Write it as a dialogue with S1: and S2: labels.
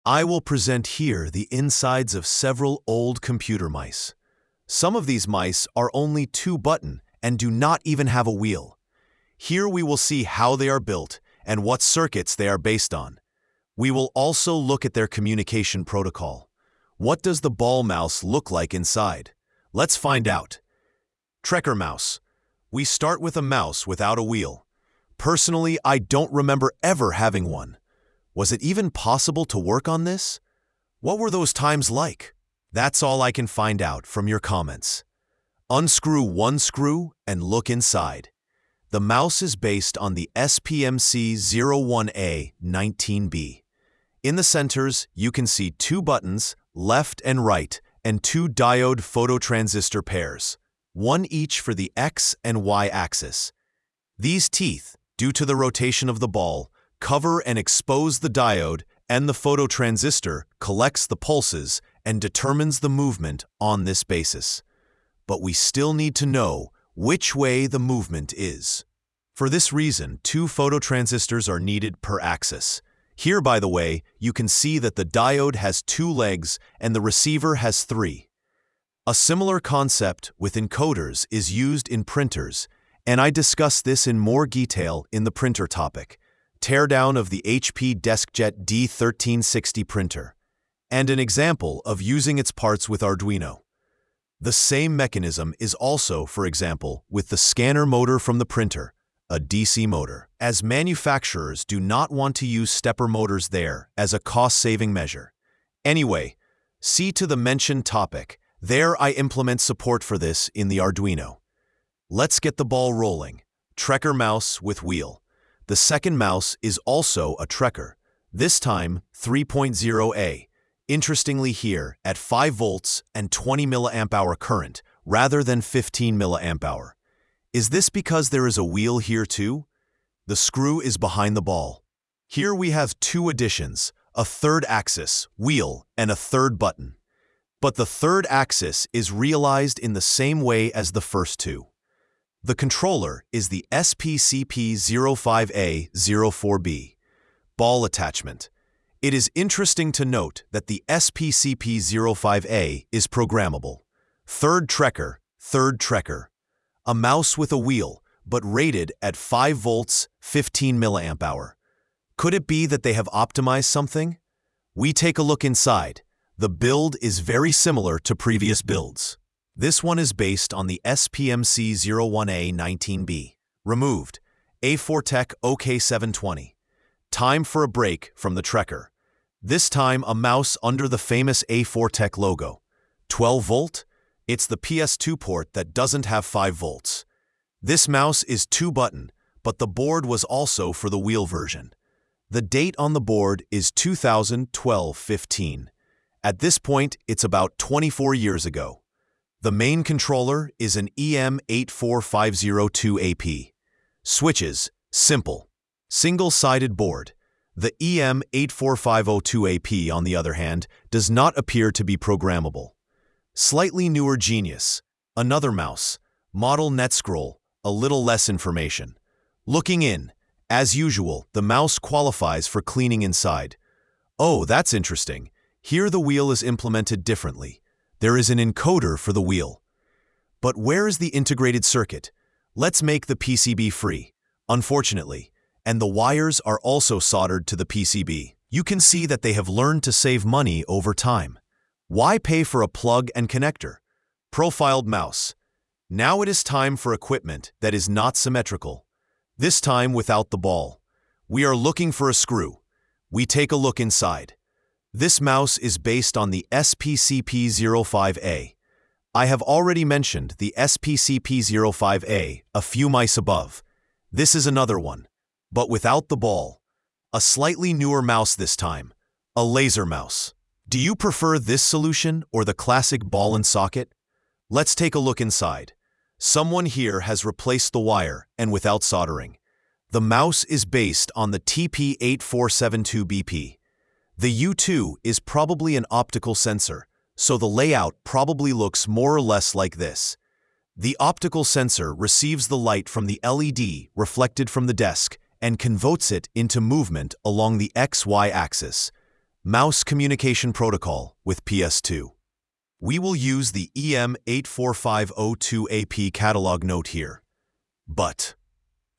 S1: I will present here the insides of several old computer mice. Some of these mice are only 2-button and do not even have a wheel. Here we will see how they are built and what circuits they are based on. We will also look at their communication protocol. What does the ball mouse look like inside? Let's find out. Trekker mouse. We start with a mouse without a wheel. Personally, I don't remember ever having one. Was it even possible to work on this? What were those times like? That's all I can find out from your comments. Unscrew one screw and look inside. The mouse is based on the SPMC01A19B. In the centers, you can see 2 buttons, left and right, and 2 diode phototransistor pairs, one each for the X and Y axis. These teeth, due to the rotation of the ball, cover and expose the diode, and the phototransistor collects the pulses and determines the movement on this basis. But we still need to know which way the movement is. For this reason, 2 phototransistors are needed per axis. Here, by the way, you can see that the diode has 2 legs and the receiver has 3. A similar concept with encoders is used in printers, and I discuss this in more detail in the printer topic. Teardown of the HP DeskJet D1360 printer, and an example of using its parts with Arduino. The same mechanism is also, for example, with the scanner motor from the printer, a DC motor, as manufacturers do not want to use stepper motors there as a cost-saving measure. Anyway, see to the mentioned topic. There I implement support for this in the Arduino. Let's get the ball rolling. Trekker mouse with wheel. The second mouse is also a Trekker, this time 3.0A, interestingly here at 5 volts and 20 mAh current rather than 15 mAh. Is this because there is a wheel here too? The screw is behind the ball. Here we have 2 additions, a 3rd axis, wheel, and a 3rd button. But the 3rd axis is realized in the same way as the first 2. The controller is the SPCP05A04B ball attachment. It is interesting to note that the SPCP05A is programmable. 3rd Trekker, a mouse with a wheel, but rated at 5 volts, 15 mAh. Could it be that they have optimized something? We take a look inside. The build is very similar to previous builds. This one is based on the SPMC01A19B. Removed. A4Tech OK720. Time for a break from the Trekker. This time a mouse under the famous A4Tech logo. 12 volt? It's the PS2 port that doesn't have 5 volts. This mouse is 2-button, but the board was also for the wheel version. The date on the board is 2012-15. At this point, it's about 24 years ago. The main controller is an EM84502AP. Switches, simple. Single-sided board. The EM84502AP, on the other hand, does not appear to be programmable. Slightly newer Genius. Another mouse. Model NetScroll, a little less information. Looking in, as usual, the mouse qualifies for cleaning inside. Oh, that's interesting. Here the wheel is implemented differently. There is an encoder for the wheel. But where is the integrated circuit? Let's make the PCB free, unfortunately, and the wires are also soldered to the PCB. You can see that they have learned to save money over time. Why pay for a plug and connector? Profiled mouse. Now it is time for equipment that is not symmetrical. This time without the ball. We are looking for a screw. We take a look inside. This mouse is based on the SPCP05A. I have already mentioned the SPCP05A a few mice above. This is another one, but without the ball. A slightly newer mouse this time, a laser mouse. Do you prefer this solution or the classic ball and socket? Let's take a look inside. Someone here has replaced the wire and without soldering. The mouse is based on the TP8472BP. The U2 is probably an optical sensor, so the layout probably looks more or less like this. The optical sensor receives the light from the LED reflected from the desk and converts it into movement along the XY axis. Mouse Communication Protocol with PS2. We will use the EM84502AP catalog note here. But